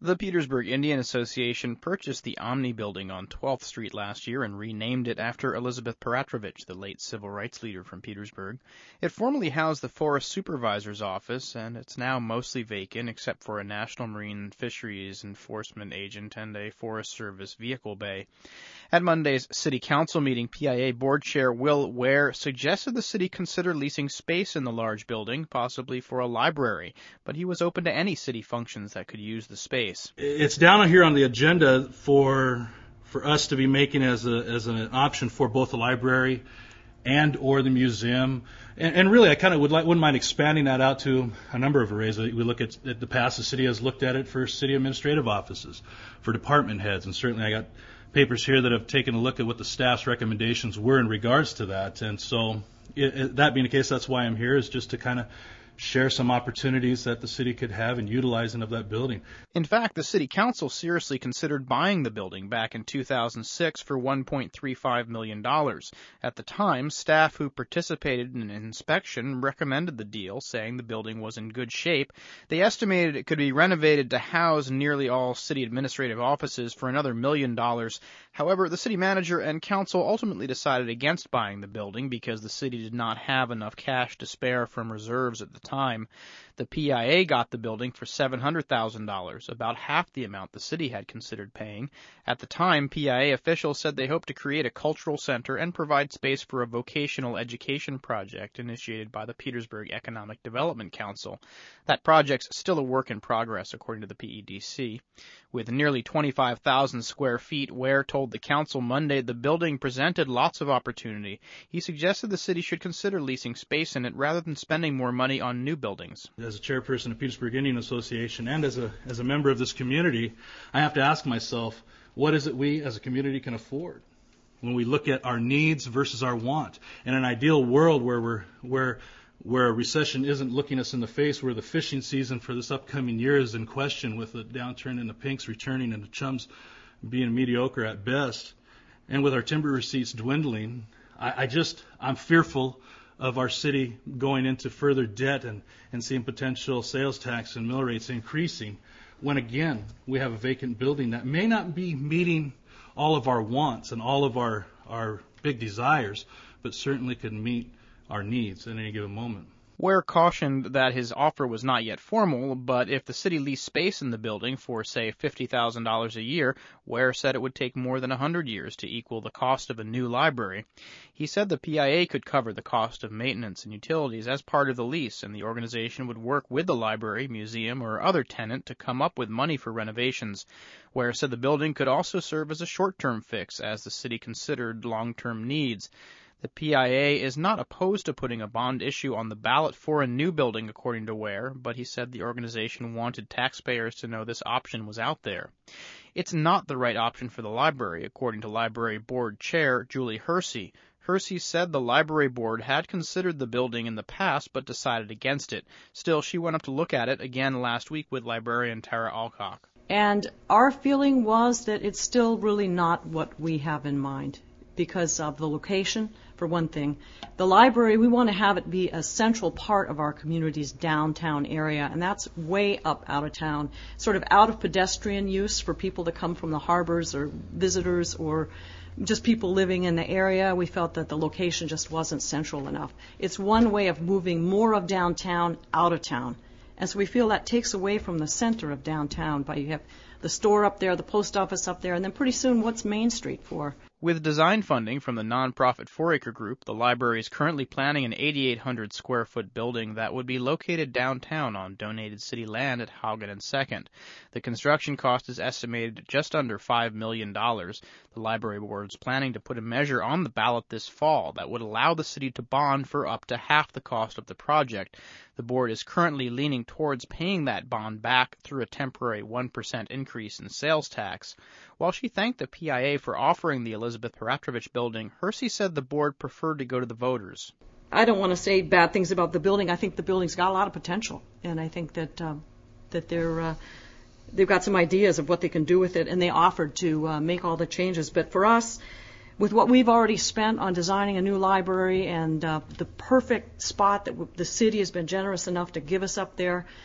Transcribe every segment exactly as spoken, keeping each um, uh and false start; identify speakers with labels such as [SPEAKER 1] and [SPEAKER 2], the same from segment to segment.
[SPEAKER 1] The Petersburg Indian Association purchased the Omni building on twelfth Street last year and renamed it after Elizabeth Peratrovich, the late civil rights leader from Petersburg. It formerly housed the Forest Supervisor's office, and it's now mostly vacant except for a National Marine Fisheries Enforcement agent and a Forest Service vehicle bay. At Monday's City Council meeting, P I A Board Chair Will Ware suggested the city consider leasing space in the large building, possibly for a library, but he was open to any city functions that could use the space.
[SPEAKER 2] It's down here on the agenda for for us to be making as a as an option for both the library and or the museum, and, and really I kind of would like wouldn't mind expanding that out to a number of arrays. We look at, at the past, the city has looked at it for city administrative offices, for department heads, and certainly I got papers here that have taken a look at what the staff's recommendations were in regards to that. And so it, it, that being the case, that's why I'm here, is just to kind of share some opportunities that the city could have in utilizing of that building.
[SPEAKER 1] In fact, the city council seriously considered buying the building back in two thousand six for one point three five million dollars. At the time, staff who participated in an inspection recommended the deal, saying the building was in good shape. They estimated it could be renovated to house nearly all city administrative offices for another million dollars. However, the city manager and council ultimately decided against buying the building because the city did not have enough cash to spare from reserves at the time. The P I A got the building for seven hundred thousand dollars, about half the amount the city had considered paying. At the time, P I A officials said they hoped to create a cultural center and provide space for a vocational education project initiated by the Petersburg Economic Development Council. That project's still a work in progress, according to the P E D C. With nearly twenty-five thousand square feet, Ware told the council Monday the building presented lots of opportunity. He suggested the city should consider leasing space in it rather than spending more money on new buildings.
[SPEAKER 2] As a chairperson of Petersburg Indian Association and as a as a member of this community, I have to ask myself, what is it we as a community can afford when we look at our needs versus our want? In an ideal world where we're where where a recession isn't looking us in the face, where the fishing season for this upcoming year is in question, with the downturn in the pinks returning and the chums being mediocre at best, and with our timber receipts dwindling, I, I just I'm fearful of our city going into further debt and, and seeing potential sales tax and mill rates increasing, when again we have a vacant building that may not be meeting all of our wants and all of our, our big desires, but certainly could meet our needs at any given moment.
[SPEAKER 1] Ware cautioned that his offer was not yet formal, but if the city leased space in the building for, say, fifty thousand dollars a year, Ware said it would take more than one hundred years to equal the cost of a new library. He said the P I A could cover the cost of maintenance and utilities as part of the lease, and the organization would work with the library, museum, or other tenant to come up with money for renovations. Ware said the building could also serve as a short-term fix as the city considered long-term needs. The P I A is not opposed to putting a bond issue on the ballot for a new building, according to Ware, but he said the organization wanted taxpayers to know this option was out there. It's not the right option for the library, according to Library Board Chair Julie Hersey. Hersey said the library board had considered the building in the past but decided against it. Still, she went up to look at it again last week with librarian Tara Alcock.
[SPEAKER 3] And our feeling was that it's still really not what we have in mind, because of the location, for one thing. The library, we want to have it be a central part of our community's downtown area, and that's way up out of town, sort of out of pedestrian use for people that come from the harbors or visitors or just people living in the area. We felt that the location just wasn't central enough. It's one way of moving more of downtown out of town. And so we feel that takes away from the center of downtown, but you have the store up there, the post office up there, and then pretty soon what's Main Street for?
[SPEAKER 1] With design funding from the nonprofit four acre Group, the library is currently planning an eighty-eight hundred square foot building that would be located downtown on donated city land at Haugen and second. The construction cost is estimated at just under five million dollars. The library board is planning to put a measure on the ballot this fall that would allow the city to bond for up to half the cost of the project. The board is currently leaning towards paying that bond back through a temporary one percent increase in sales tax. While she thanked the P I A for offering the Elizabeth Peratrovich building, Hersey said the board preferred to go to the voters.
[SPEAKER 3] I don't want to say bad things about the building. I think the building's got a lot of potential, and I think that uh, that they're uh, they've got some ideas of what they can do with it, and they offered to uh, make all the changes. But for us, with what we've already spent on designing a new library and uh, the perfect spot that w- the city has been generous enough to give us up there,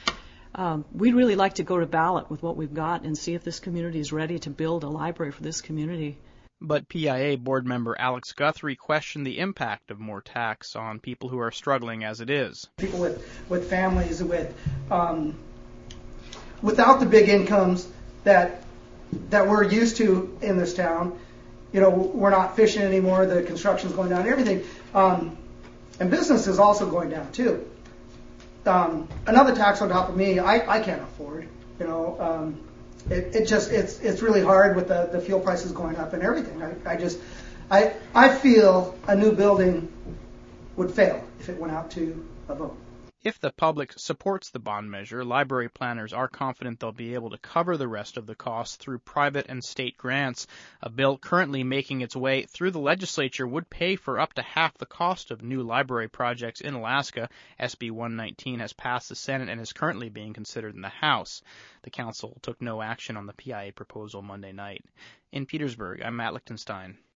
[SPEAKER 3] um, we'd really like to go to ballot with what we've got and see if this community is ready to build a library for this community.
[SPEAKER 1] But P I A board member Alex Guthrie questioned the impact of more tax on people who are struggling as it is.
[SPEAKER 4] People with, with families with um, without the big incomes that that we're used to in this town. You know, we're not fishing anymore. The construction's going down. Everything, um, and business is also going down too. Um, another tax on top of me, I, I can't afford. You know. Um, It, it just it's it's really hard with the, the fuel prices going up and everything. I, I just I I feel a new building would fail if it went out to a vote.
[SPEAKER 1] If the public supports the bond measure, library planners are confident they'll be able to cover the rest of the costs through private and state grants. A bill currently making its way through the legislature would pay for up to half the cost of new library projects in Alaska. S B one nineteen has passed the Senate and is currently being considered in the House. The council took no action on the P I A proposal Monday night. In Petersburg, I'm Matt Lichtenstein.